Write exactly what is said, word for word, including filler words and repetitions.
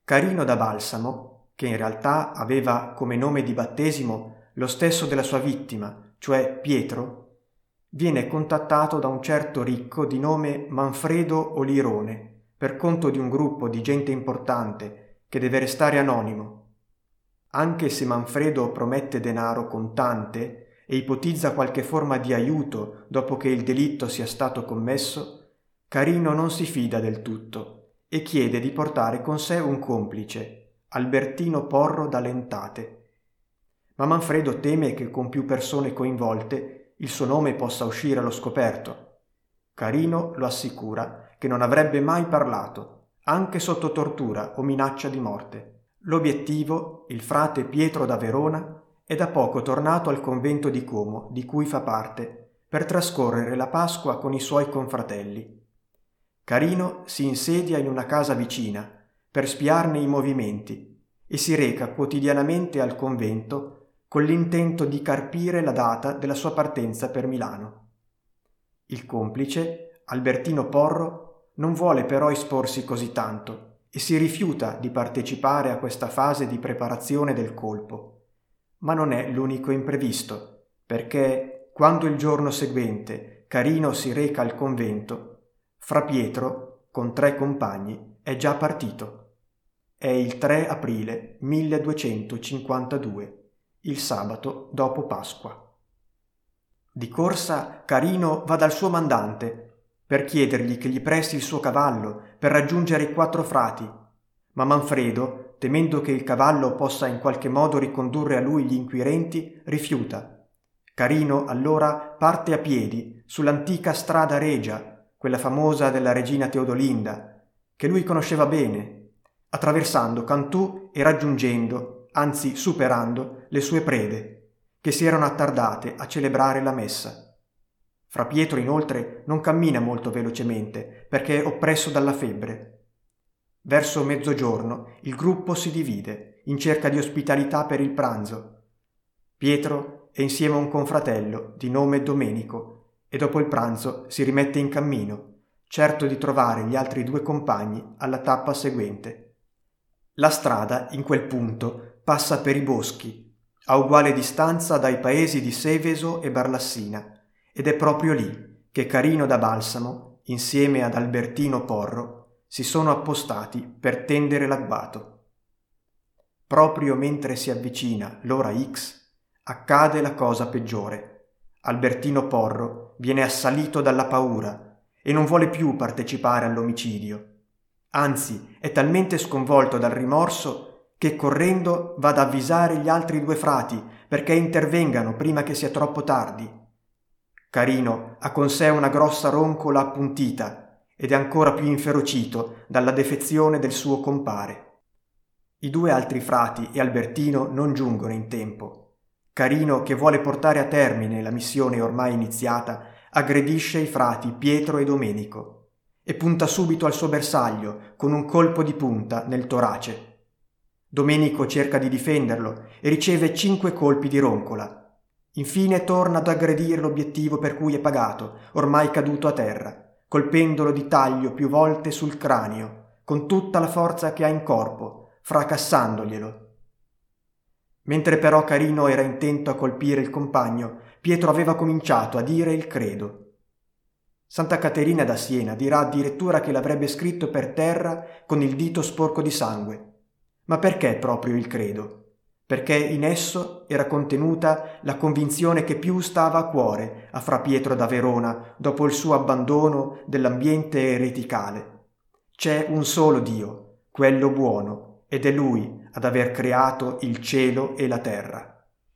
Carino da Balsamo, che in realtà aveva come nome di battesimo lo stesso della sua vittima, cioè Pietro, viene contattato da un certo ricco di nome Manfredo Olirone per conto di un gruppo di gente importante che deve restare anonimo. Anche se Manfredo promette denaro contante e ipotizza qualche forma di aiuto dopo che il delitto sia stato commesso, Carino non si fida del tutto e chiede di portare con sé un complice, Albertino Porro da Lentate. Ma Manfredo teme che con più persone coinvolte il suo nome possa uscire allo scoperto. Carino lo assicura che non avrebbe mai parlato, anche sotto tortura o minaccia di morte. L'obiettivo, il frate Pietro da Verona, è da poco tornato al convento di Como, di cui fa parte, per trascorrere la Pasqua con i suoi confratelli. Carino si insedia in una casa vicina per spiarne i movimenti e si reca quotidianamente al convento con l'intento di carpire la data della sua partenza per Milano. Il complice, Albertino Porro, non vuole però esporsi così tanto e si rifiuta di partecipare a questa fase di preparazione del colpo. Ma non è l'unico imprevisto, perché quando il giorno seguente Carino si reca al convento, Fra Pietro, con tre compagni, è già partito. È il tre aprile milleduecentocinquantadue. Il sabato dopo Pasqua. Di corsa Carino va dal suo mandante per chiedergli che gli presti il suo cavallo per raggiungere i quattro frati, ma Manfredo, temendo che il cavallo possa in qualche modo ricondurre a lui gli inquirenti, rifiuta. Carino allora parte a piedi sull'antica strada regia, quella famosa della regina Teodolinda, che lui conosceva bene, attraversando Cantù e raggiungendo, anzi superando, le sue prede, che si erano attardate a celebrare la messa. Fra Pietro, inoltre, non cammina molto velocemente, perché è oppresso dalla febbre. Verso mezzogiorno il gruppo si divide, in cerca di ospitalità per il pranzo. Pietro è insieme a un confratello, di nome Domenico, e dopo il pranzo si rimette in cammino, certo di trovare gli altri due compagni alla tappa seguente. La strada, in quel punto, passa per i boschi, a uguale distanza dai paesi di Seveso e Barlassina, ed è proprio lì che Carino da Balsamo, insieme ad Albertino Porro, si sono appostati per tendere l'agguato. Proprio mentre si avvicina l'ora X, accade la cosa peggiore. Albertino Porro viene assalito dalla paura e non vuole più partecipare all'omicidio. Anzi, è talmente sconvolto dal rimorso che correndo va ad avvisare gli altri due frati perché intervengano prima che sia troppo tardi. Carino ha con sé una grossa roncola appuntita ed è ancora più inferocito dalla defezione del suo compare. I due altri frati e Albertino non giungono in tempo. Carino, che vuole portare a termine la missione ormai iniziata, aggredisce i frati Pietro e Domenico e punta subito al suo bersaglio con un colpo di punta nel torace. Domenico cerca di difenderlo e riceve cinque colpi di roncola. Infine torna ad aggredire l'obiettivo per cui è pagato, ormai caduto a terra, colpendolo di taglio più volte sul cranio, con tutta la forza che ha in corpo, fracassandoglielo. Mentre però Carino era intento a colpire il compagno, Pietro aveva cominciato a dire il credo. Santa Caterina da Siena dirà addirittura che l'avrebbe scritto per terra con il dito sporco di sangue. Ma perché proprio il credo? Perché in esso era contenuta la convinzione che più stava a cuore a Fra Pietro da Verona dopo il suo abbandono dell'ambiente ereticale. C'è un solo Dio, quello buono, ed è Lui ad aver creato il cielo e la terra.